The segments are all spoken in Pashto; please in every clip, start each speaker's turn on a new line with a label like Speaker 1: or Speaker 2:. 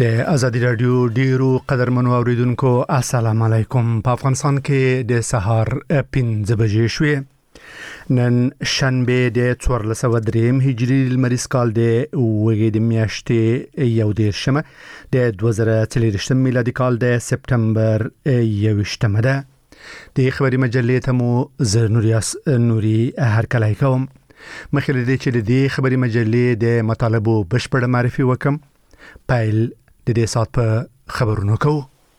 Speaker 1: د ازادي رادیو ډیرو قدرمنو اوریدونکو السلام علیکم. په افغانستان کې د سهار 5 بجې شوې. نن شنبه د 1403 هجری لمریز کال د وګړي د میاشتې 11 د 2023 میلادي کال د سپتمبر 21 ده. د خبري مجلې ته مو زرنوریاس نوري هرکلای کوم. مخکې د چې د خبري مجلې د مطالبو بشپړ معرفي وکم. پایل د دې سات په خبرونو کو.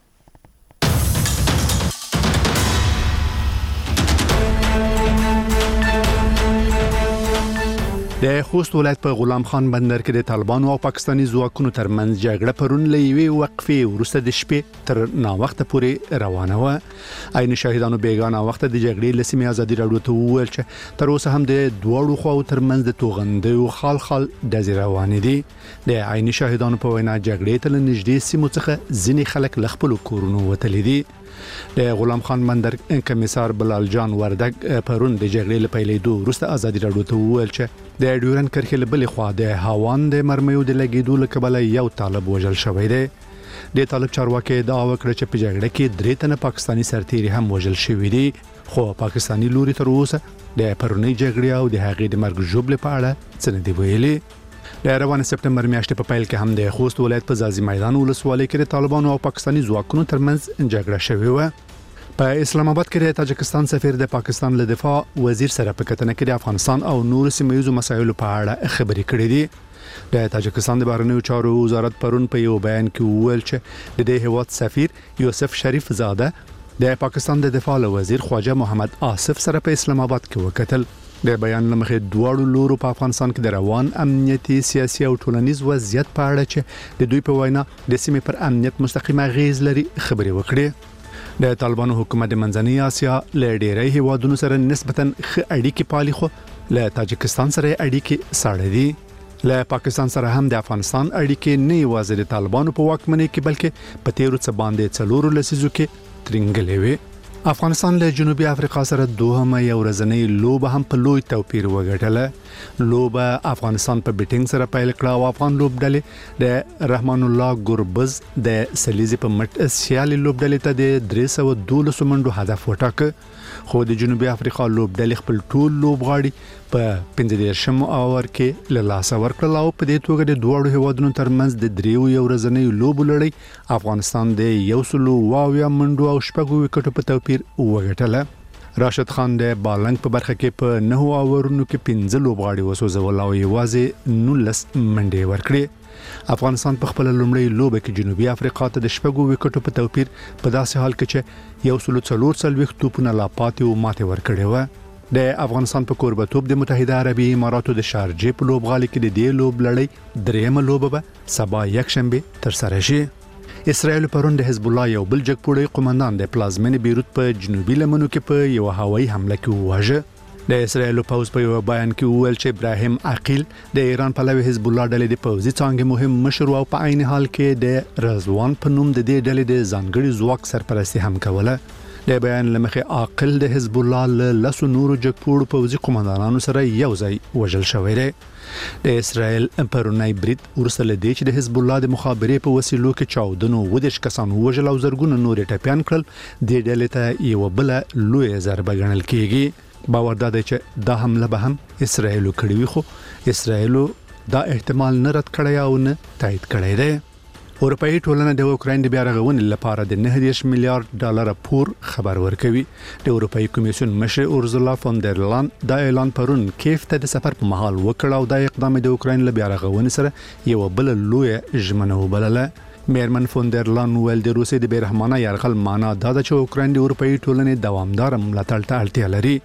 Speaker 1: د خوست ولایت په غلام خان بندر کې د طالبانو او پاکستاني ځواکونو ترمنځ جګړه پرون لېوي وقفه ورسته د شپې تر نا وخت پورې روانه و. عین شاهدانو بیگانه وخت د جګړې لسمه ازادي راډیو ته وویل چې تر اوسه هم د دوړو خو ترمنځ د توغندو خال د روان دي. د عین شاهدانو په وینا جګړې ته نږدې سیمو څخه ځینې خلک لخپل کورونو وتلي دي. د غلام خان بندر کمیسار بلال جان وردګ پرون د جګړې لپاره وروسته ازادي راډیو ته وویل چې د ډیورن کرښې له بلې خوا د هاوان د مرمیو د لګیدو لکبله یو طالب وژل شوی دی. د طالب چارواکي دعوا وکړه چې په جګړه کې 3 تنه پاکستاني سرتیري هم وژل شوی دي، خو پاکستاني لوري تر اوسه د پرونی جګړې او د هغې د مرګ جوړ په اړه څه نه دی ویلي. د روان سپتمبر میاشتې په پیل کې هم د خوست ولایت په زازي میدان ولسوالۍ کې د طالبانو او پاکستاني ځواکونو ترمنځ جګړه شوې و. په اسلام آباد کې د تاجکستان سفیر د پاکستان له دفاع وزیر سره په کتنه کې د افغانستان او نور سیمه‌ییزو مسایلو په اړه خبرې کړې دي. د تاجکستان د بهرنیو چارو وزارت پرون په یو بیان کې وویل چې د دې هیواد سفیر یوسف شریف زاده د پاکستان د دفاع وزیر خواجه محمد آصف سره په اسلام آباد کې وکتل. د بیان لمخې دواړو لورو په افغانستان کې د روان امنیتي، سیاسي او ټولنیز وضعیت په اړه چې د دوی په وینا د سیمې پر امنیت مستقیمه غیز لري خبرې وکړې. د طالبانو حکومت د منځنۍ اسیا له ډېری هیوادونو سره نسبتاً ښه اړیکې پالي، خو له تاجکستان سره اړیکې ساړه دي. له پاکستان سره هم د افغانستان اړیکې نه یوازې د طالبانو په واکمنۍ کې بلکې په تیرو څه باندې 4 لسیزو کې ترنګلې وي. افغانستان له جنوبي افریقا سره دوهمه یو ورځنۍ لوبه هم په لوی توپیر وګټله. لوبه افغانستان په بیټینګ سره پیل کړه او افغان لوبډلې د رحمان الله ګربز د سلیزي په مټ سیالي لوبډلې ته د 312 منډو هدف وټاکه، خو د جنوبي افریقا لوبډلې خپل ټول لوبغاړي په 15 اور کې له لاس ورکړل او په دې توګه د دوه هیوادونو ترمنځ د 3 یو ورځنۍ لوب لړۍ افغانستان د 100 منډو او 6 وکټو په توپیر وګټله. راشد خان د بالنګ په برخه کې په 9 اورونو کې 15 لوبغاړي وسوځول او یوازې 19 منډې ورکړې. افغانستان په خپل لومړی لوبه کې جنوبي افریقا ته د 6 وکټو په توپیر په داسې حال کې چې 144 توپونه لا پاتې او ماته ورکړې و. د افغانستان په کوربتوب د متحده عربي اماراتو د شارجې په لوبغالي کې د دې لوب لړۍ درېمه لوبه به سبا یکشنبه تر سره شي. اسرائیل پرون د حزب الله یو بل جګپوړی قومندان د پلازمین بیروت په جنوبي لمنو کې په یو هوایي حمله کې وواژه. د اسرائیل پوز په یو بیان کې وویل چې ابراهیم عقیل د ایران پلوي حزب الله ډلې د پوزي څنګه مهم مشر او په عین حال کې د رضوان په نوم د دې ډلې د ځانګړي ځواک سرپرستی هم کوله. د بیان لمخې عقیل د حزب الله له لاسو نورو جګپوړو پوزي قومندانانو سره یو ځای وژل شوی دی. د اسرائیل پرونی برید ورسره دی چې د حزب الله د مخابرې په وسیلو کې 14 کسان وژل او زرګونه نور ټپيان کړل. د ډلې ته یو بل لوی ضربه ګڼل کیږي. باور دا دی چې دا حمله به هم اسرائیل کړی وي، خو اسرائیل دا احتمال نه رد کړی او نه تایید کړی دی. اروپאי ټولنه د اوکراین د بیا رغونې لپاره د 9 میلیارډ ډالر پور خبر ورکوي. د اروپאי کمیسیون مشر اورزولا فون در لایان دا اعلان پرون کیف ته د سفر په مهال وکړ او دا اقدام د اوکراین له بیا رغونې سره یو بل لوی ژمنه وبلله. میرمن فون در لایان ویل د روسي د بیرحمانه یرغل معنا دا د اوکراین د اروپאי ټولنې دوامدار ملاتړ ته اړتیا لري.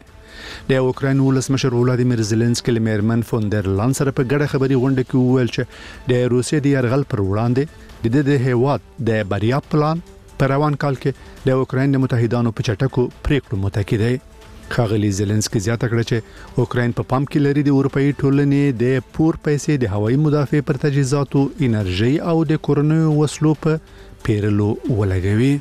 Speaker 1: د اوکراین ولسمشر ولادیمیر زيلنسکي له میرمن فون در لایان سره په ګډه خبري غونډه کې وویل چې د روسي د یرغل پر وړاندې د هیواد د بریا پلان په روان کال کې د اوکراین د متحدانو په چټکو پریکړو متکی دی. ښاغلي زيلنسکي زیاته کړه چې اوکراین په پام کې لري د اروپאי ټولنې د پور پیسې د هوایي مدافع پر تجهیزاتو، انرژي او د کورونو وسلو په پیرلو ولګوي.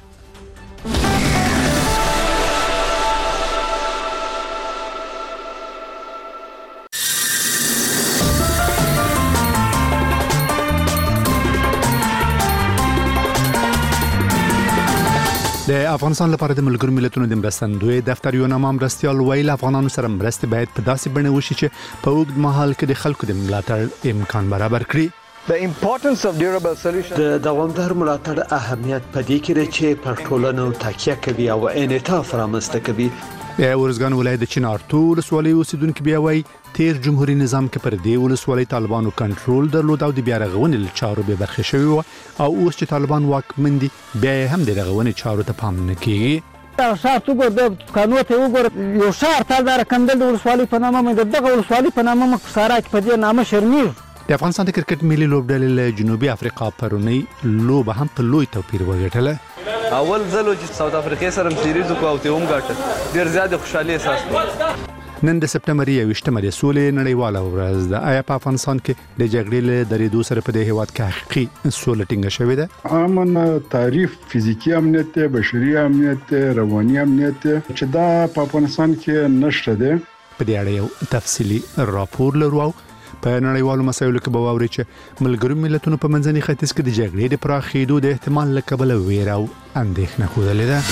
Speaker 1: د افغانستان لپاره د ملګرو ملتونو د مرستندوی دفتر یو نامه مرستيال ویل افغانانو سره مرستې باید په داسې بڼه وشي چې په اوږد مهال کې د خلکو د ملاتړ امکان برابر کړي.
Speaker 2: The importance of durable solutions
Speaker 3: د دوامدار ملاتړ اهمیت په دې کې چې پر ټولنو تکیه کوي او انعطاف رامنځته کوي.
Speaker 1: د ورزګان ولایت د چنار ټول ولسوالۍ اوسیدونکو بیا وایي تیر جمهوریت نظام کې پر دې ولسوالۍ طالبانو کنټرول درلود او د بیا رغونې له چارو به برخه شوی او اوس چې طالبان واکمن دي بیا هم د رغونې چارو ته پام نه کوي.
Speaker 4: شاه تو ګور د قانون ته وګور یو شهر تل در کندل د ولسوالۍ په نامه مې دغه ولسوالۍ په نامه مې سارا کې په دې نامه شرمېږي.
Speaker 1: د افغانستان د کرکټ ملي لوبډلې له جنوبي افریقا پرونی لوبه هم په لوی توپیر وګټله.
Speaker 5: اول ځل چې ساوث افریقا سره سیریز کو او ته هم ګټه ډیر زیات خوشحالي احساس کوم.
Speaker 1: نن د سپټمبر 28مه د سولې نړیواله ورځ ده. آیا په افغانستان کې د جګړې له درېدو سره په دې هیواد کې حقیقي سوله ټینګه شوې ده؟
Speaker 6: امن تعریف فزیکی امنیت، بشري امنیت، رواني امنیت چې دا په افغانستان کې نشته ده.
Speaker 1: په دې اړه یو تفصیلی راپور لرو او په نړیوالو مسایلو کې به واوري چې ملګرو ملتونو په منځني ختیځ کې د جګړې د پراخېدو د احتمال له کبله ویره او اندېښنه خوده ده.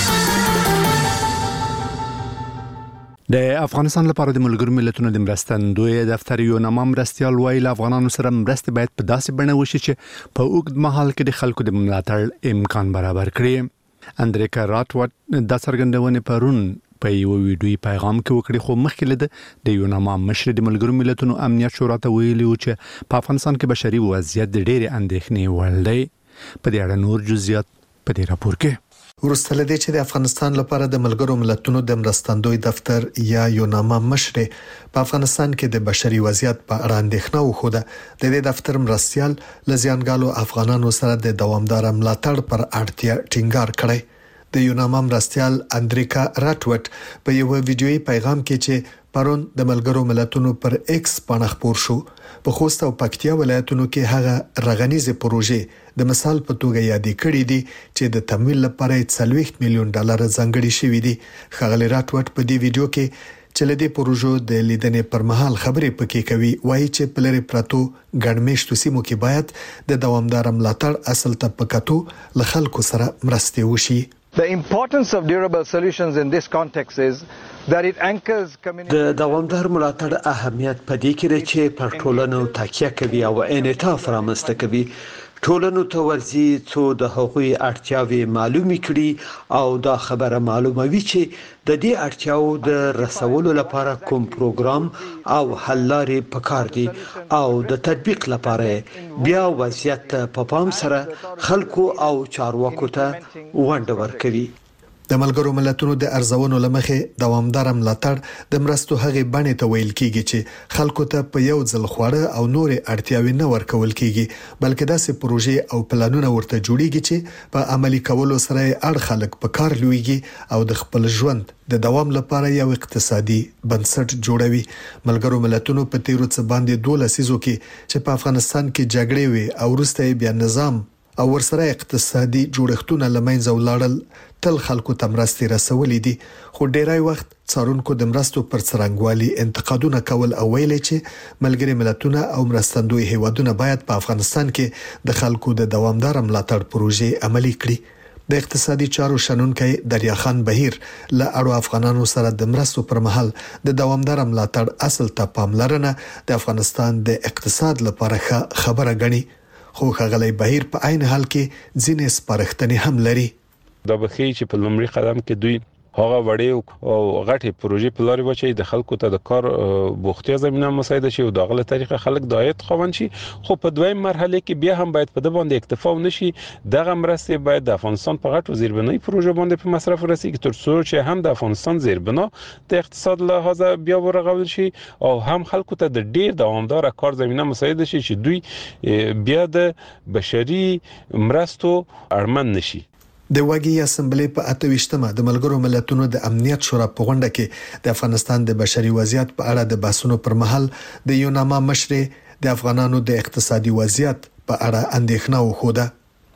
Speaker 1: د افغانستان لپاره د ملګرو ملتونو د مرستندوی دفتر یو نامه مرستيال ویل افغانانو سره مرستې باید په داسې بڼه وشي چې په اوږد مهال کې د خلکو د ملاتړ امکان برابر کړي. اندریکا راتوټ د څرګندونې پرون په یو ویډیوي پیغام کې وکړي خو مخکې له د یو نامه مشر د ملګرو ملتونو امنیت شورا ته ویلي چې په افغانستان کې بشري وضعیت د ډېرې اندېښنې وړ دی. په دې اړه نور جزئیات په دې راپور کې.
Speaker 7: ورسته لدې چې د افغانستان لپاره د ملګرو ملتونو د مرستندوی دفتر یا یو نامه مشر په افغانستان کې د بشري وضعیت په اړه اندېښنه وخوده. د دې دفتر مرستيال لزیانګالو افغانانو سره د دوامدار ملاتړ پر اړتیا ټینګار کړی. د یوناما مرستيال اندریکا راټوټ په یو ویډیوي پیغام کې چې پرون د ملګرو ملتونو پر ایکس باندې خبر شو په خوست او پکتیا ولایتونو کې هغه رغنیزه پروژې د مثال په توګه یادې کړې دي چې د تمویل لپاره 40 میلیون ډالر ځانګړي شوي دي. خغلی راټوټ په دې ویډیو کې چې لدې پروژو د لیدنې پر مهال خبرې پکې کوي وایي چې په لری پراتو ګڼمېشتو سیمو کې باید د دوامدار ملاتړ اصل ته پکاتو ل خلکو سره مرستې وشي.
Speaker 2: The importance of durable solutions in this context is that it anchors community.
Speaker 3: د دوامدار ملاتړ اهمیت په دې کې چې پر ټولنو تکیه کوي او انعطاف رامنځته کوي. ټولنو ته ورزي څو د حقوقي اړتیاوي معلومي کړي او دا خبره معلوموي چې د دې اړتیاو د رسولو لپاره کوم پروګرام او حل لارې پکار دي او د تطبیق لپاره بیا وضعیت په پام سره خلکو او چارواکو ته ونډه ورکوي.
Speaker 7: د ملګرو ملتونو د ارزونو لمخې دوامدار ملاتړ د مرستو هغه بڼې ته ویل کیږي چې خلکو ته په یو ځل خوړه او نورې اړتیاوي نه ورکول کیږي بلکې داسې پروژې او پلانونه ورته جوړیږي چې په عملی کولو سره اړ خلک په کار لويږي او د خپل ژوند د دوام لپاره یو اقتصادي بنسټ جوړوي. ملګرو ملتونو په تیرو څه باندې 12 لسیزو کې چې په افغانستان کې جګړې وي او وروسته بیا نظام او ورسره اقتصادي جوړښتونه لمنځه ولاړل تل خلکو ته مرستې رسولې دي خو ډیری وخت څارونکو د مرستو پر څرنګوالي انتقادونه کول او ویل چې ملګري ملتونه او مرستندوی هیوادونه باید په افغانستان کې د خلکو د دوامدار ملاتړ پروژې عملي کړي. د اقتصادي چارو شنونکي دریاخان بهیر له اړو افغانانو سره د مرستو پر مهال د دوامدار ملاتړ اصل ته پاملرنه د افغانستان د اقتصاد لپاره خبره غني. خو خغلی بهیر په عین حال کې ځینې سپارښتنې هم لري.
Speaker 8: دا بخي چې په لومړي قدم کې دوی هغه وړې او غټي پروژې په لاري وچي د خلکو ته د کار بوختیا زمينه مساعده شي او دغه طریقه خلک د عاید خوند شي. خو په دویم مرحله کې بیا هم باید په د باندې اکتفا ونشي. دغه مرستې باید د افغانستان په غټو زیربنای پروژې باندې په مصرف ورسیږي تر څو چې هم د افغانستان زیربنا د اقتصاد لحاظ بیا ورغول شي او هم خلکو ته د ډیر دوامدار کار زمينه مساعده شي چې دوی بیا د بشري مرستو اړمن نشي.
Speaker 7: د واګي اسمبلی په 28مه د ملګرو ملتونو د امنیت شورا په غونډه کې د افغانستان د بشري وضعیت په اړه د بحثونو پر مهال د یوناما مشر د افغانانو د اقتصادي وضعیت په اړه اندېښنه وښوده.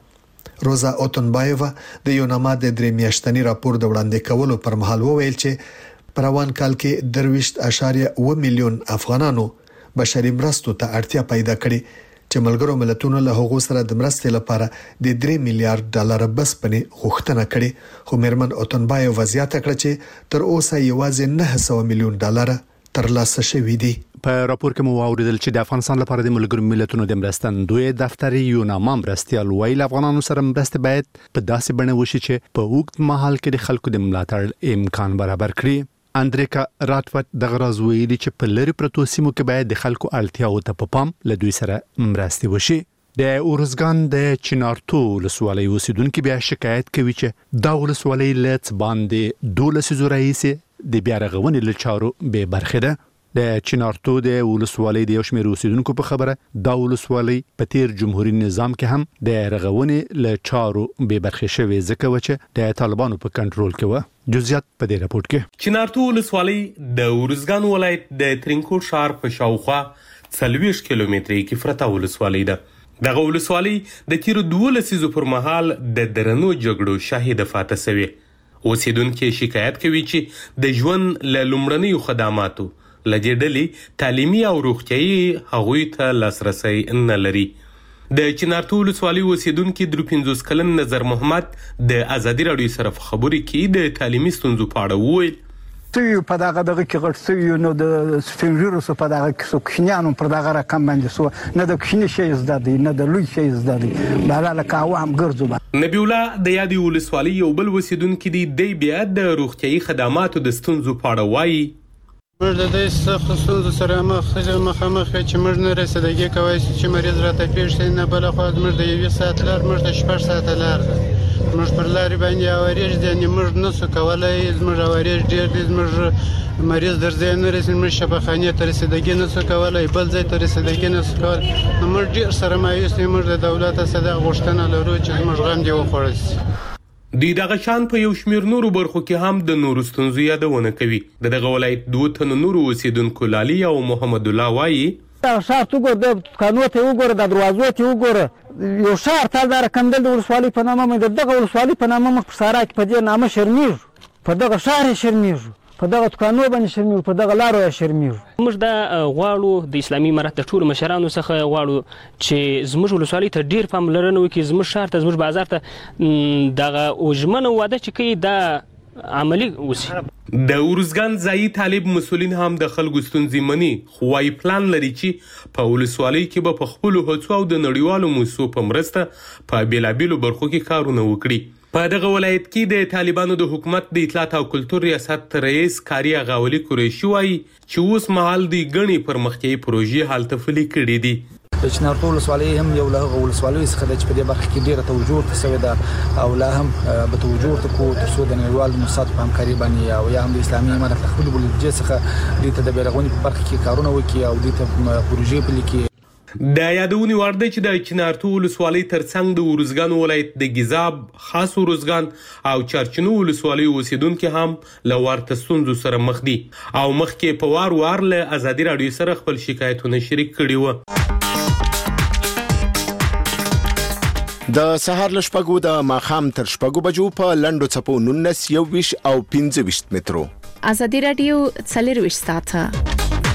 Speaker 7: روزا اوتنبایووا د یوناما د درې میاشتنی راپور د وړاندې کولو پر مهال وویل چې په روان کال کې 23.1 میلیون افغانانو بشري مرستو ته اړتیا پیدا کړې چې ملګرو ملتونو له هغو سره د مرستې لپاره د 3 میلیارډ ډالر بس پنې غوښتنه کړې خو میرمن اوتنبایو وضاحت کړ چې تر اوسه یوازې 900 میلیون ډالر ترلاسه شوي دي.
Speaker 1: په راپور کې مو واوریدل چې د افغانستان لپاره د ملګرو ملتونو د مرستندوی دفتر یو نامه مرستيال ویل افغانانو سره مرسته باید په داسې بڼه وشي چې په وخت مهال کې د خلکو د ملاتړ امکان برابر کړي. اندریکا راتوت د غرض ویلي چې په لری پروتو سیمو کې باید د خلکو اړتیاو ته په پام له دوی سره مرسته وشي. د اورزګان د چنارتو ولسوالۍ اوسیدونکو بیا شکایت کوي چې دا ولسوالۍ لڅ باندې 12 زورایسي د بیا رغونې لچارو به برخه ده. د چنارتو د ولسوالۍ د یو شمېر اوسیدونکو په خبره دا ولسوالۍ په تیر جمهوریت نظام کې هم د رغونې لچارو به برخه شوی ځکه چې د طالبانو په کنټرول کې و. جزئیات په دې راپورټ کې.
Speaker 9: چنارتو ولسوالۍ د اورزګان ولایت د ترینکوټ ښار په شاوخوا 40 کیلومتري کې پرته ولسوالۍ ده. دغه ولسوالۍ د تیر 12 پر مهال د درنو جګړو شاهد فاته شوی. اوسیدونکو شکایت کوي چې د ژوند له لومړنیو خدماتو لدې ډلې تعلیمي او روغتيایي هغوی ته لاسرسي نه لري. د چنارتو ولسوالۍ اوسیدونکو 53 کلن نظر محمد د ازادي رادیو سره خبرې کې د تعلیمي ستونزو په اړه وویل.
Speaker 4: څه په دغه کې غټ څه نو د سپینږیرو په دغه کې څو کښنیانو پر دغه رقم باندې سو نه د کښنی شي زده دي نه د لوی شي زده دي بهر له عوام ګرځو.
Speaker 9: نبی الله د یادې ولسوالۍ یو بل اوسیدونکو دی بیا د روغتيایي خدماتو د ستونزو په اړه وایي.
Speaker 10: موږ د دې څخه ستونزو سره مخامخ چې موږ نه رسیدګي کوي چې مریض راته پیښ شي نه بل خو موږ د 1 ساعت لار موږ د 6 ساعت لار موږ پر لارې باندې اوریج دي موږ نه څه کولای موږ اوریج ډیر دي موږ مریض درځي نه رسید موږ شفاخانه ته رسیدګي نه څه کولای بل ځای ته رسیدګي نه څه کولای موږ ډیر سره مایوس موږ د دولت سره غوښتنه لرو چې موږ غم دی وخورس.
Speaker 9: د دغه شان په یو شمیر نورو برخو کې هم د نورو ستونزو یادونه کوي. د دغه ولایت 2 تن نورو اوسیدونکو لالي او محمد الله وایي
Speaker 4: شهر تو ګور د قانون ته وګوره د دروازو ته وګوره یو شهر تل د کندل د ولسوالۍ په نامه مې دغه ولسوالۍ په نامه مخ سارا کې په دې نامه شرمیر په دغه شهر شرمیر په دغه قانون باندې شرمیر په دغه لارو شرمیر.
Speaker 11: موږ د غواړو د اسلامي امارت د ټول مشرانو څخه غواړو چې زموږ ولسوالۍ ته ډیر پاملرنه وکړي زموږ شهر ته زموږ بازار ته دغه اوجمنه واده چې کوي دا عملی وسی.
Speaker 9: د اورزګان ځای طالب مسولین هم د خلکو ستونزې مني خو وايي پلان لري چې په ولسوالۍ کې به په خپل هڅو او د نړیوالو موسسو په مرسته په بیلابیلو برخو کې کارونه وکړي. په دغه ولایت کې د طالبانو د حکومت د اطلاعات او کلتور ریاست رئیس کاری غاولي قریشي وایي چې اوس مهال د غني پرمختیايي پروژې حالت فعلی کړې دي.
Speaker 12: د چنارتو ولسوالۍ هم یو له ولسوالۍ څخه د په دې برخه کې ډیره توجه تسوي ده او لا هم به توجه تکو تر څو د نړیوال موسسات په همکاري باندې او یا هم د اسلامي امارت خپل بلجې څخه د تدبیرغونی په برخه کې کارونه وکړي او د پروژې په لیکي.
Speaker 9: د یادونې وړ دی چې د چنارتو ولسوالۍ ترڅنګ د اورزګان ولایت د ګیزاب خاص اورزګان او چارچنو ولسوالۍ اوسیدونکو هم له ورته ستونزو سره مخ دي او مخکې په وار له ازادي رادیو سره خپل شکایتونه شریک کړي وو.
Speaker 13: د سهار له شپږو د ماښام تر شپږو بجو په لنډو څپو 19 21 او 25 مترو.
Speaker 14: ازادي رادیو 24 ساعته.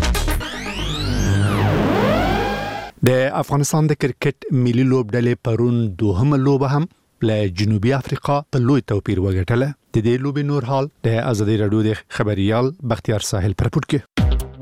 Speaker 1: د افغانستان د کرکټ ملي لوبډلې پرون دوهمه لوبه هم له جنوبي افریقا په لوی توپیر وګټله. د دې لوبې نور حال د ازادي رادیو د خبريال بختیار ساحل پر پورت کې.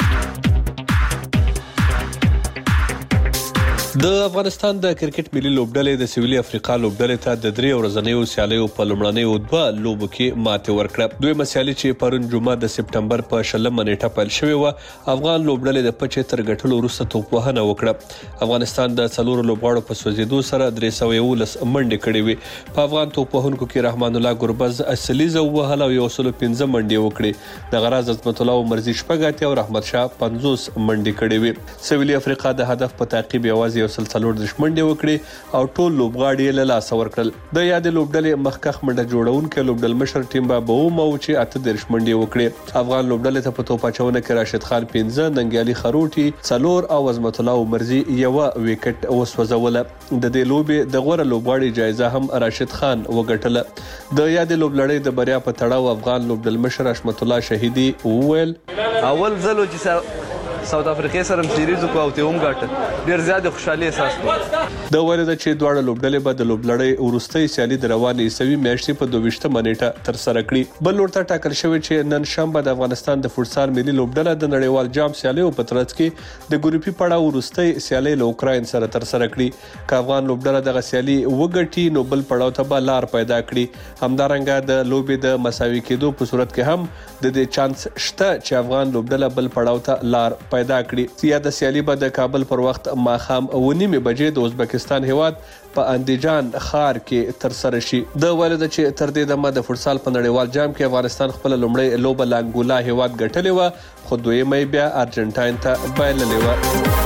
Speaker 15: د افغانستان د کرکټ ملي لوبډلې د سویلي افریقا لوبډلې ته د 3 ورځنیو سیالیو په لومړنیو 2 لوبو کې ماته ورکړه. دوی مسیالي چې پرون جمعه د سپټمبر په 16 نیټه پیل شوې و افغان لوبډلې د پچې تر ګټلو وروسته توپوهنه وکړه. افغانستان د څلور لوبغاړو په سوځیدو سره 311 منډې کړې وې. په افغان توپوهونکو کې رحمان الله ګربز اصليزه وهله او 115 منډې وکړې. د غراز عظمت الله مرزي شپږاتي او رحمت شاه 50 منډې کړې وې. سویلي افریقا د هدف په تعقیب یوازې یو سلسلور د منډې وکړي او ټول لوبغاړي له لاس ورکړل. د یاد لوبډلې مخکخ منډه جوړونکو لوبډل مشر ټیم به مو چې 8 منډې وکړي. افغان لوبډلې ته په توپاچونه کې راشد خان 15 ننګیالي خروټي 4 او عظمت الله مرزي یو وکټ وسوځوله. د دې لوبې د غوړه لوبغاړي جایزه هم راشد خان وګټله. د یاد لوبلړۍ د بریا په تړاو افغان لوبډل مشر حشمت الله شهیدي وویل
Speaker 5: اول ځلو چې ساوث افریقا سره سیریز کو او ته هم ګټه ډیر زیات خوشحالي احساس کوم.
Speaker 15: د ورده چې دواړه لوبډلې به د لوبلړۍ ورستۍ سیالي د روانې سوي میاشتې په 22 منېټه تر سره کړي. بل ورته ټاکل شوی چې نن شنبه د افغانستان د فوټسال ملي لوبډله د نړیوال جام سیالي په ترڅ کې د ګروپي پړاو ورستۍ سیالي له اوکراین سره تر سره کړي. که افغان لوبډله د سیالي وګټي نو بل پړاو ته به لار پیدا کړي. همدارنګه د لوبې د مساوي کېدو په صورت کې هم د دې چانس شته چې افغان لوبډله بل پړاو ته لار پیدا کړي. یا د سیالي به د کابل پر وخت ماښام 9:30 بجې د ازبکستان هیواد په اندیجان ښار کې تر سره شي. د ولدا چې تر دې دمه د فوټسال په نړیوال جام کې افغانستان خپل لومړی لوبه لانګولا هیواد ګټلې و خو دویمه بیا ارجنټاین ته بایللې و.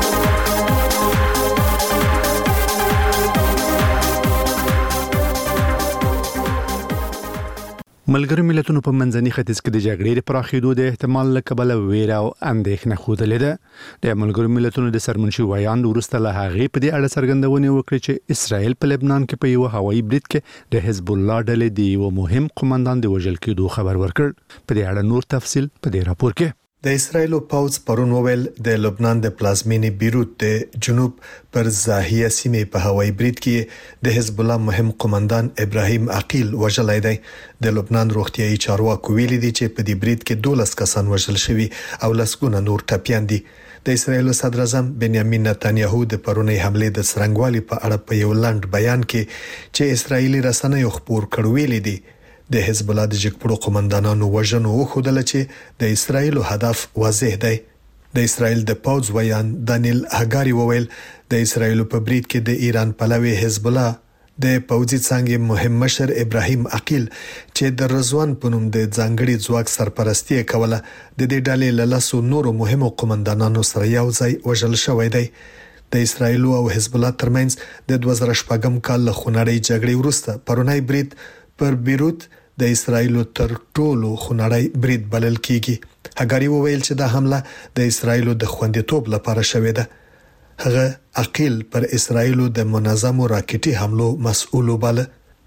Speaker 1: ملګرو ملتونو په منځني ختیځ کې د جګړې د پراخېدو د احتمال له کبله ویره او اندېښنه ښودلې ده. د ملګرو ملتونو د سرمنشي ویاند وروسته له هغې په دې اړه څرګندونې وکړې چې اسرائیل په لبنان کې په یو هوایي برید کې د حزب الله ډلې د یو مهم قومندان د وژل کېدو خبر ورکړ. په دې اړه نور تفصیل په دې راپور کې.
Speaker 7: د اسرایل پوځ پرون وویل د لبنان د پلازمینې بیروت د جنوب پر زاهیه سیمې په هوایي برید کې د حزب الله مهم قومندان ابراهیم عقیل وژلای دی. د لبنان روغتيایي چارواکو ویلي دي چې په دې برید کې 12 کسان وژل شوي او لسګونه نور ټپيان دي. د اسرایل صدر اعظم بنیامین نتانیاهو د پرونی حمله د سرنګوالي په اړه په یو لنډ بیان کې چې اسرایلی رسنیو خبر کړو ویلي دي د حزب الله د جګپړو قومندانانو وژنو خودل چې د اسرایل هدف واضح دی. د اسرایل د پوځ ویان دانیل هګاری وویل د اسرایل په برید کې د ایران پلوي حزب الله د پوځي څنګه مهم مشر ابراهیم عقیل چې د رضوان په نوم د ځانګړي ځواک سرپرستی کوله د دې ډلې له لاسو نورو مهمو قومندانانو سره یو ځای وژل شوی دی. د اسرایل او حزب الله ترمنځ د 2014 کال له خونړۍ جګړې وروسته پرونی برید پر بیروت د اسرایل تر ټولو خونړی برید بلل کیږي. هګاری وویل چې دا حمله د اسرایل د خوندیتوب لپاره شوې ده. هغه عقیل پر اسرایل د منظمو راکټي حملو مسؤل وباله.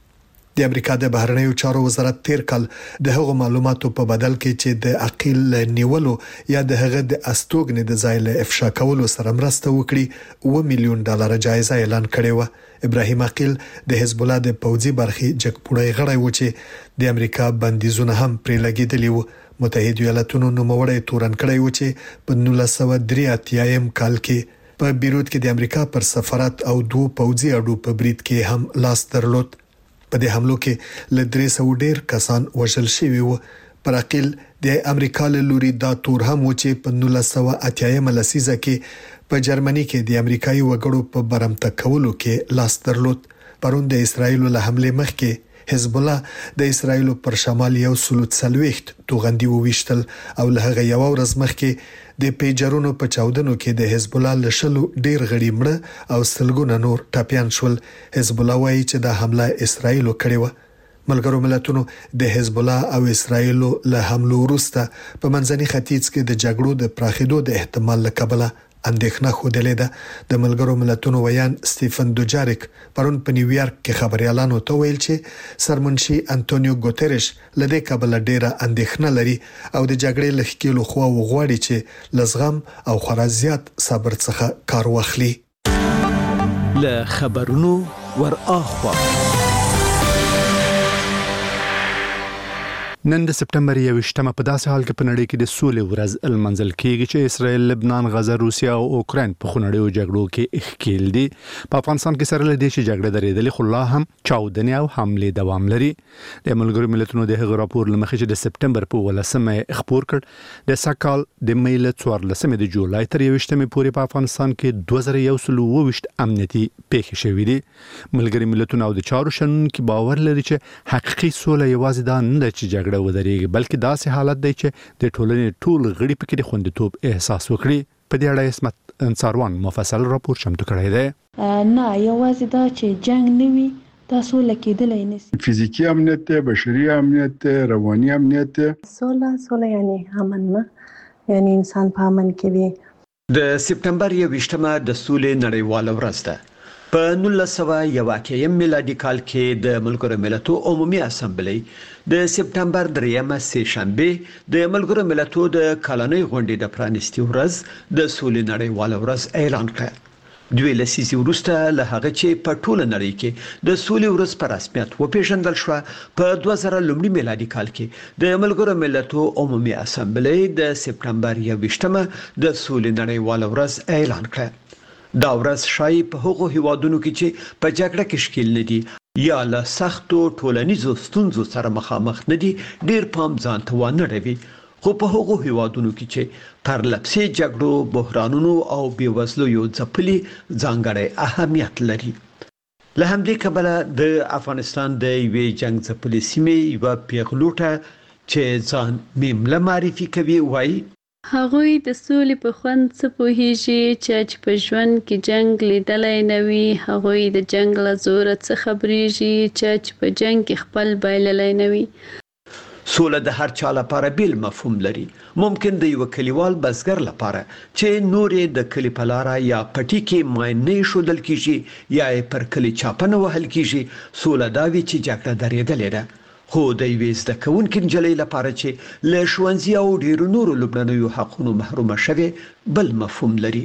Speaker 7: د امریکا د بهرنیو چارو وزارت تیر کال د هغو معلوماتو په بدل کې چې د عقیل نیولو یا د هغه د استوګنې د ځای له افشا کولو سره مرسته وکړي $1 میلیون جایزه اعلان کړې و. ابراهیم عقیل د حزب الله د پوځي برخې جګپوړی غړی و چې د امریکا بندیزونه هم پرې لګیدلی و. متحده ایالاتونو نوموړی تورن کړی و چې په 1983 کال کې په بیروت کې د امریکا پر سفارت او 2 پوځي اډو په برید کې هم لاس درلود. په دې حملو کې ل 300 ډیر کسان وژل شوي وو. پر عقیل د امریکا له لوري دا تور هم و چې په 1980 لسیزه کې په جرمني کې د امریکایي وګړو په برمته کولو کې لاس درلود. پرون د اسرایل له حمله مخکې حزب الله د اسرایل پر شمال یو سلوت سلويخت توغندي وويشتل او له هغه یو ورځ مخکې د پیجرونو په چاودنو کې د حزب الله لشلو ډیر غړي مړه او سلګونه نور ټاپیان شول. حزب الله وايي چې دا حمله اسرایل کړې و. ملګرو ملتونو د حزب الله او اسرایل له حملو وروسته په منځني ختیځ کې د جګړو د پراخېدو د احتمال لکبله اندېښنه خوده ده. د ملګرو ملتونو ویان سټیفن دوجاریک پرون په نیویارک کې خبريالانو ته ویل چې سرمنشي انټونیو ګوتریش لدې کابل ډیره اندېښنه لري او د جګړې لخکېلو خو وغواړي چې لزغم او خرازيات صبر څخه کار واخلي.
Speaker 16: له خبرونو ور اخوا
Speaker 1: نن د سپټمبر 21مه په داسې حال کې په نړۍ کې د سولې ورځ المنزل کېږي چې اسرائیل، لبنان، غزه، روسیا او اوکراین په خونړیو جګړو کې ښکیل دي. په افغانستان کې سره لدې چې جګړه درېدلې خو لا هم چاودنې او حمله دوام لري. د ملګرو ملتونو د هغه راپور لمخې چې د سپټمبر په 18مه خبر کړ د سکهال د میل 14 د جولای تر 21مه پورې په افغانستان کې 2122 امنیتي پیښې شوې دي. ملګري ملتونو او د چارو شنونکو باور لري چې حقيقي سوله یوازې دا نه ده چې ودرېږي بلکې داسې حالت دی چې د ټولنې ټول غړي پکې د خوندیتوب احساس وکړي. په دې اړه اسمت انصاروان مفصل راپور چمتو کړی دی.
Speaker 17: نه یوازې دا چې جنگ نه وي دا سوله کېدلای نشي.
Speaker 6: فزیکی امنیت ته، بشري امنیت ته، رواني امنیت ته.
Speaker 17: سوله یعنی امن نه یعنی انسان په امن کې وي.
Speaker 3: د سپټمبر 21مه د سولې نړیواله ورځ ده. په 1901 میلادي کال کې د ملګرو ملتونو عمومي اسامبلې د سپټمبر 3 سه شنبه د ملګرو ملتونو د کلنۍ غونډې د پرانیستي ورځ د سولې نړیواله ورځ اعلان کړه. دوی لسیزې وروسته له هغه چې په ټوله نړۍ کې د سولې ورځ په رسمیت وپیژندل شو، په 2000 میلادي کال کې د ملګرو ملتونو عمومي اسامبلې د سپټمبر 21 د سولې نړیواله ورځ اعلان کړه. دا ورځ شای په هغو هیوادونو کې چې په جګړه کې ښکیل نه دي یا له سختو ټولنیزو ستونزو سره مخامخ نه دي ډیر پام ځان ته ونه اړوي، خو په هغو هیوادونو کې چې پرلپسې جګړو، بحرانونو او بېوزلو ځپلي ځانګړی اهمیت لري. له همدې کبله د افغانستان د یوې جنګ ځپلې سیمې یوه پیغلوټه چې ځان میمله معرفي کوي وایي
Speaker 18: هغوی د سولې په خوند څه پوهیږي چې په ژوند کې جنگ لیدلی نه وي. هغوی د جنگ له زوره څه خبرېږي چې په جنگ کې خپل بایللی نه وي.
Speaker 3: سوله د هر چا لپاره بیل مفهوم لري. ممکن د یو کلیوال بزګر لپاره چې نورې د کلی په لاره یا پټي کې ماینې شودل کیږي یا پر کلی چاپنه وهل کیږي، سوله دا وي چې جګړه درېدلې ده. خو د یوې زده کوونکې نجلۍ لپاره چې له ښوونځي او ډیرو نورو لومړنیو حقونو محرومه شوې بل مفهوم لري.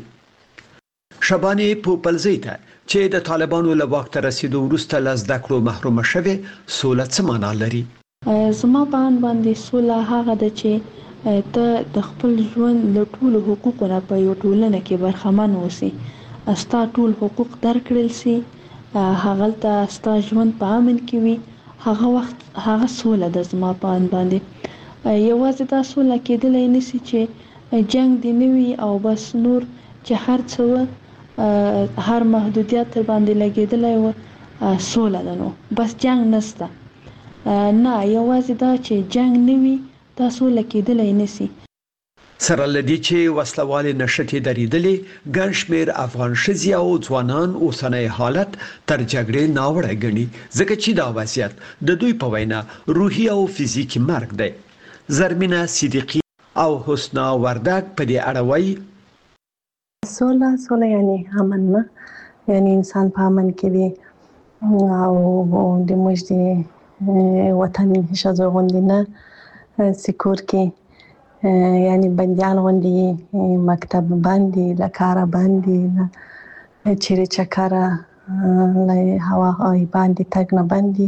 Speaker 3: شبانې پوپلزۍ ته چې د طالبانو له واک ته رسیدو وروسته له زده کړو محرومه شوې، سوله څه معنا لري؟
Speaker 17: زما په اند باندې سوله هغه ده چې ته د خپل ژوند له ټولو حقوقو نه په یو ټولنه کې برخمن اوسې، ستا ټول حقوق درکړل سي، هغلته ستا ژوند په امن کې وي. هغه وخت هغه سوله د زما په اند باندې یوازې دا سوله کېدلی نشي چې جنگ دی نه وي او بس نور چې هر څه هر محدودیت تر باندې لګېدلی و سوله ده، نو بس جنگ نشته. نه، یوازې دا چې جنگ نه وي دا سوله کېدلی نشي.
Speaker 3: سره لدی چې وسلوال نشټې درېدلې، ګڼ شمېر افغان ښځې او ځوانان اوسنی حالت تر جګړې ناوړه ګڼي، ځکه چې دا وضعیت د دوی په وینا روحي او فزیکي مرګ دی. زرمینه صدیقي او حسنا وردک په دې اړه وایي
Speaker 19: سوله یعنی امن نه، یعنی انسان په امن کې وي او د موږ د وطن ښځو غوندې نه سکور کې، یعنی بندیان غوندې مکتب باندې له کاره باندې چیرې چکره له هوا باندې تګ نه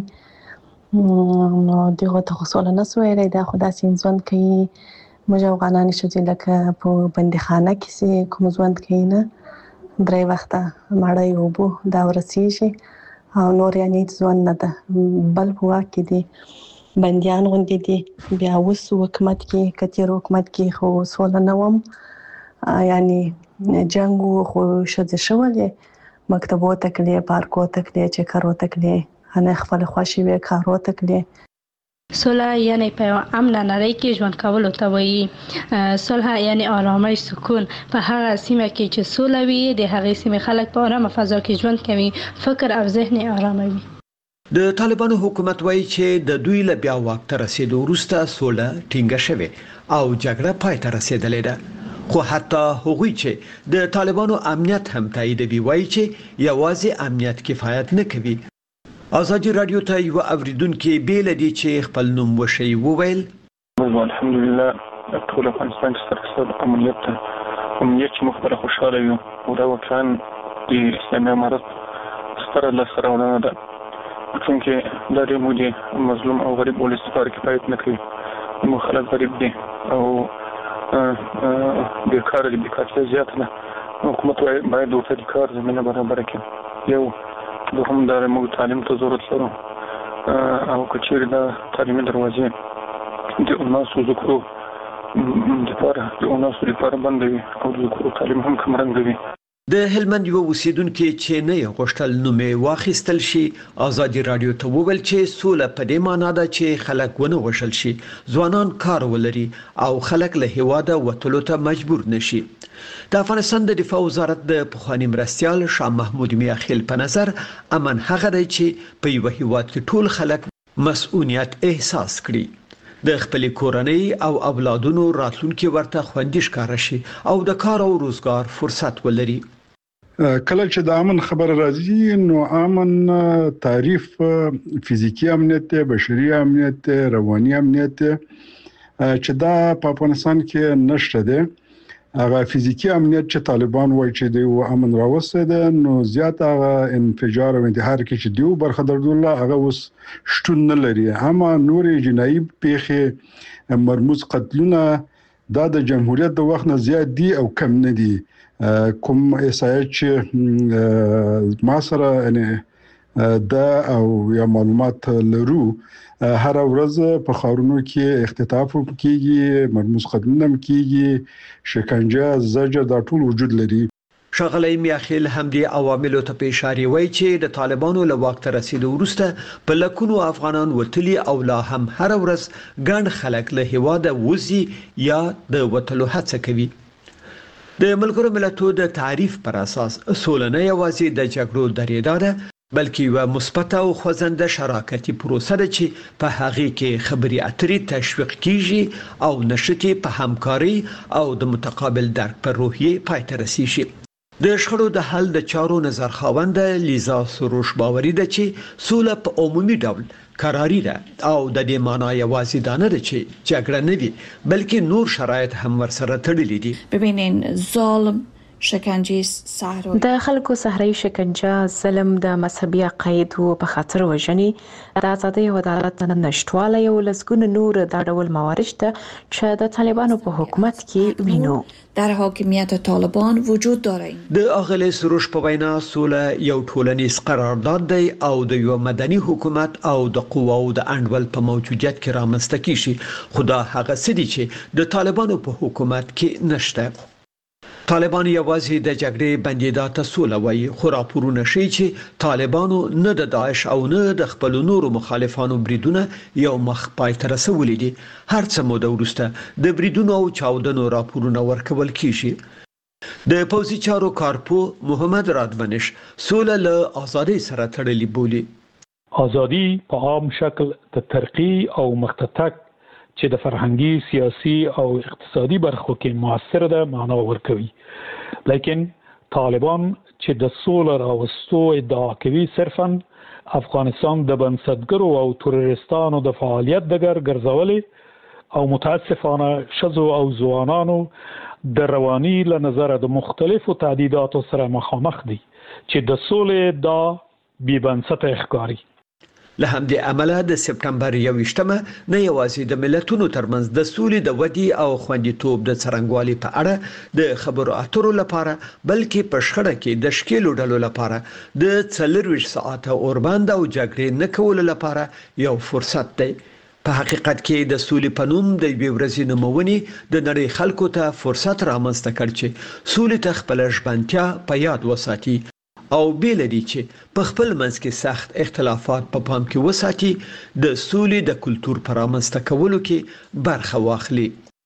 Speaker 19: باندې، نو دغه ته خو سوله نسو ویلی. دا خو داسې ژوند کوي موږ افغانان ښځې لکه په بندیخانه کې چې کوم ژوند کوي نه، 3 وخته مړۍ اوبه دا ورسیږي او نور یعنی هېڅ ژوند نه ده. بل په واک کې دي بندیان غوندې دي. بیا اوس حکومت کې کتیر حکومت کې خو سوله نه وم، یعنی جنګ خو ښځې شولې، مکتبو ته تللې، پارکو ته تللې، چکرو ته تللې، هنه خپل خوښې وې کارو ته تللې.
Speaker 20: صلح یعنی په امن نړۍ کې ژوند کولو ته وایي. صلح یعنی آرامش، سکون. په هغه سیمه کې چې سوله وي د هغې سیمې خلک په آرامه فضا کې ژوند کوي، فکر او ذهن آرامه وي.
Speaker 3: د طالبانو حکومت وایي چې د دوی له بیا واک ته رسیدو وروسته سوله ټینګه شوې او جګړه پای ته رسیدلې ده. خو حتی هغوی چې د طالبانو امنیت هم تاییدوي وایي چې یوازې امنیت کفایت نه کوي. ازادي رادیو ته یو اوریدونکو بیل دي چې خپل نوم وشي وویل
Speaker 21: الحمدلله ټول افغانستان ستر امنیت چې مخبره خوشاله یو او دا واقعا د اسلامي امارت ستر لاسته راوړنه ده، چونکه دا د مودي مظلوم او غریب ولس لپاره کفایت نه کوي. مو خلک غریب دي او بیکار دي، بیکارتیا زیاته ده. حکومت باید ورته د کار زمینه برابره کړي. یو دوهم دا موږ تعلیم ته ضرورت لرو او که چیرې دا تعلیمي دروازې د اناسو ذکرو لپاره بندوي او د ذکرو تعلیم هم کمرنګوي.
Speaker 3: د هلمند یو اوسیدونکو چې نه یې غوښتل نومې واخیستل شي ازادي رادیو ته وویل چې سوله په دې معنی ده چې خلک ونه وژل شي، ځوانان کار ولري او خلک له هیواده وتلو ته مجبور نشي. د افغانستان د دفاع وزارت د پخوانی مرستیال شاه محمود میاخیل په نظر امن هغه دی چې په یو هیواد کې ټول خلک مسؤلیت احساس کړي، د خپل کورنۍ او اولادونو راتلونکي ورته خوندي ښکار شي او د کار او روزګار فرصت ولري.
Speaker 6: کله چې د امن خبر راځي نو امن تعریف فزیکی امنیت ته، بشري امنیت ته، رواني امنیت ته چې دا په افغانستان کې نشته ده. هغه فزیکی امنیت چې طالبان وایي چې د امن راوسته ده نو زیات هغه انفجار او انتحار کې چې دیو برخه درلوده هغه اوس شتون نه لري. اما نور جنایي پیښې مرموز قتلونه دا د جمهوریت د وخت نه زیات دي او کم نه دي. کوم اسایت چې ما سره یعنی دا او یا معلومات لرو هر ورځ په خارونو کې اختطاف کیږي، مرموز قتلونه کیږي، شکنجه، زجر دا ټول وجود لري.
Speaker 3: ښاغلی میاخیل همدې عواملو ته اشاره وایي چې د طالبانو له واک ته رسیدو وروسته په لکونو افغانان وتلي او لا هم هر ورځ ګڼ خلک له هیواده وځي یا د وتلو هڅه کوي. د ملګرو ملتونو د تعریف پر اساس سوله نه یوازې د جګړو درېدا ده بلکې یو مثبت او خوځنده شراکتي پروسه ده چې په هغه کې خبري اترې تشویق کیږي او نشته په همکاري او د متقابل درک پر روحیه پای ته رسیږي. د شخړو د حل د چارو نظر خاوند لیزا سروش باوري ده چې سوله په عمومي ډول قراری ده او د دې معنی یوازې دا نه ده چې جګړه نه وي بلکې نور شرایط هم ورسره تړلي دي.
Speaker 14: ببینین ظلم، شکنجه صحرایی،
Speaker 2: د خلکو صحرایی شکنجه، ظلم، د مذهبي عقایدو په خاطر وژنې، د ازادۍ او عدالت نشټوالی او لسګونه نور دا ډول موارد ته چې د طالبانو په حکومت کې وینو
Speaker 14: در حاکمیت طالبان وجود دارند.
Speaker 3: د اغلی سروش په وینا سوله یو ټولنیز قرارداد دی او د یو مدني حکومت او د قواو د انډول په موجودیت کې رامنځته کیږي، خو دا هغه څه دي چې د طالبانو په حکومت کې نشته. طالبان یوازې د جګړې بندیدا ته سوله وایي، خو راپورونه ښیي چې طالبانو نه د داعش او نه د خپل نورو مخالفانو بریدونه یو مخ پای ته رسولي دي. هر څه موده وروسته د بریدونو او چاودنو راپورونه ورکول کیږي. د پوځي چارو کارپو محمد رادونش سوله له ازادۍ سره تړلې بولي.
Speaker 22: ازادي په عام شکل د ترقی او مختتک چې د فرهنګي، سیاسي او اقتصادي برخو کې موثر ده معنا ورکوي. لیکن طالبان چې د سولې راوستو ادعا کوي صرفاً افغانستان د بنسټګرو او تروریستانو د فعالیت ډګر ګرځولې او متاسفانه ښځو او ځوانانو د رواني له نظره د مختلفو تهدیداتو سره مخامخ دي چې د سولې ادعا بې بنسټه ښکاري.
Speaker 3: له همدې امله د سپټمبر 21مه نه یوازې د ملتونو ترمنځ د سولې د ودی او خوندیتوب د څرنګوالي په اړه د خبرو اترو لپاره بلکې په شخړه کې د شکیلو ډلو لپاره د 24 ساعته اوربند او جګړې نه کول لپاره یو فرصت دی. په حقیقت کې د سولې په نوم د یوې ورځې نومونې د نړۍ خلکو ته فرصت رامنځته کړ چې سولې ته خپل ژمنتیا په یاد وساتي او بیل دي چې په خپل منځ کې سخت اختلافات په پام کې وساتي، د سولې د کلچر پر رامنځته کولو کې برخه واخلي.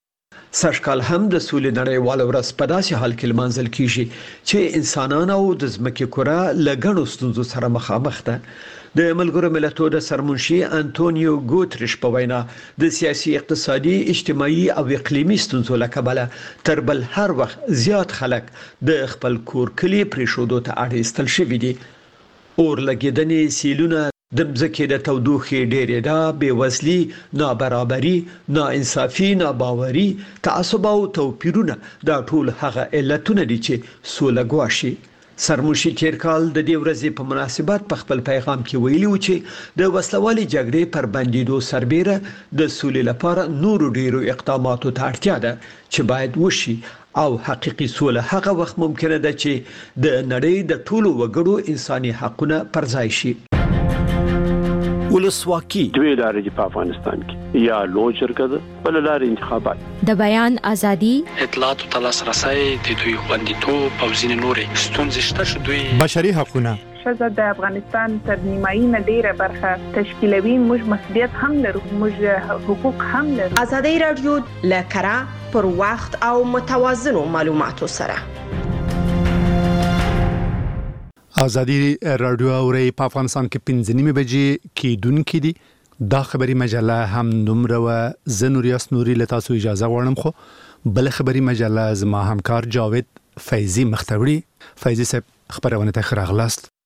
Speaker 3: سږکال هم د سولې نړیواله ورځ په داسې حال کې لمانځل کیږي چې انسانان او د ځمکې کره له ګڼو ستونزو سره مخامخ ده. د ملګرو ملتونو د سرمنشي انټونیو ګوتریش په وینا د سیاسي، اقتصادي، اجتماعي او اقلیمي ستونزو له کبله تر بل هر وخت زیات خلک د خپل کور کلی پریښودو ته اړ ایستل شوي دي. اور لګیدنې، سیلونه، د ځمکې د تودوخې ډېرېدا، بېوزلي، نابرابري، ناانصافي، ناباوري، تعصب او توپیرونه دا ټول هغه علتونه دي چې سوله ګواښي. سرمنشي تیر کال د دې ورځې په مناسبت په خپل پیغام کې ویلي و چې د وسلوالي جګړې پر بندیدو سربېره د سولې لپاره نورو ډیرو اقداماتو ته اړتیا ده چې باید وشي او حقيقي سوله هغه وخت ممکنه ده چې د نړۍ د ټولو وګړو انساني حقوقونه پر ځای شي.
Speaker 23: ولسواکي دوی لارې په افغانستان کې یا لوی جرګه ده بل لارې انتخابات،
Speaker 24: د بیان ازادي،
Speaker 25: اطلاعات او رسرسي د دوی خوندیتوب او ځینې نورې ستونزې شته چې دوی
Speaker 26: بشري حقوقونه
Speaker 27: ښځه د افغانستان تر نیمایي نه ډیره برخه تشکیلوي. موږ مسؤلیت هم لرو، موږ حقوق هم لرو.
Speaker 28: ازادي رادیو لکرا پر وخت او متوازنو معلوماتو سره
Speaker 1: ازادي رادیو اوري په افغانستان کې 15 بجې کېدونکې دي. دا خبري مجله هم نمره و زنوریاس نوري له تاسو اجازه غواړم، خو بل خبري مجله زما همکار جاوید فیضی مختوری. فیضی صاحب خبرونه ته خراغلاست